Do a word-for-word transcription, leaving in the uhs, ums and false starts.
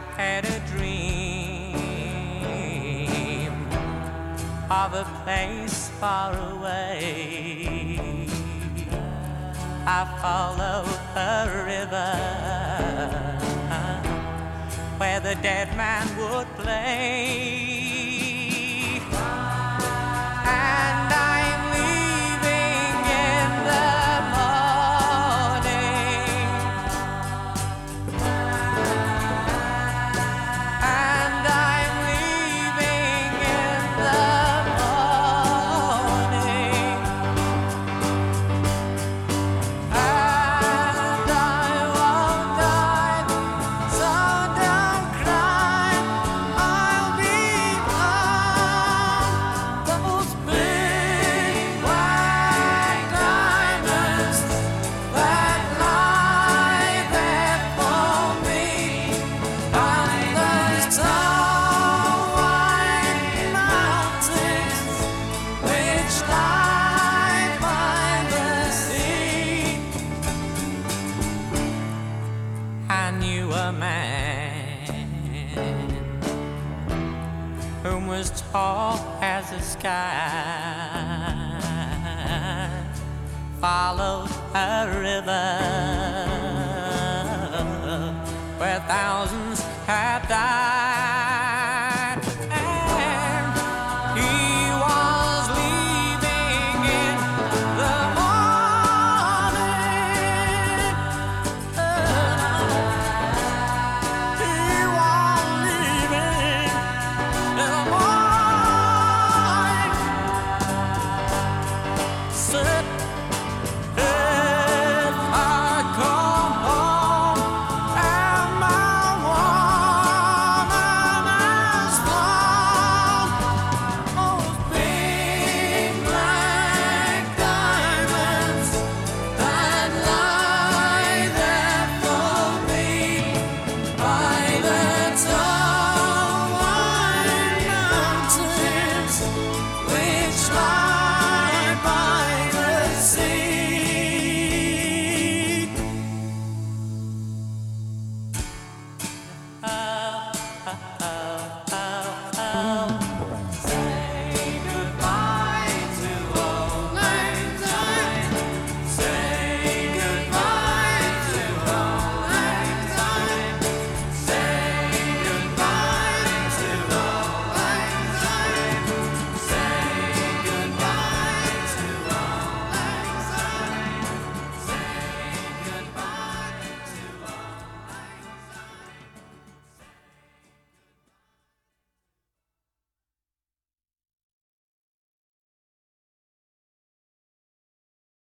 had a dream of a place far away. I followed a river where the dead man would play. And I'm leaving in the morning, and I'm leaving in the morning, and I won't die, so don't cry. I'll be on those big white diamonds that lie there for me on those tall white mountains which lie by the sea. I knew a man whom was tall as the sky, followed a river where thousands have died.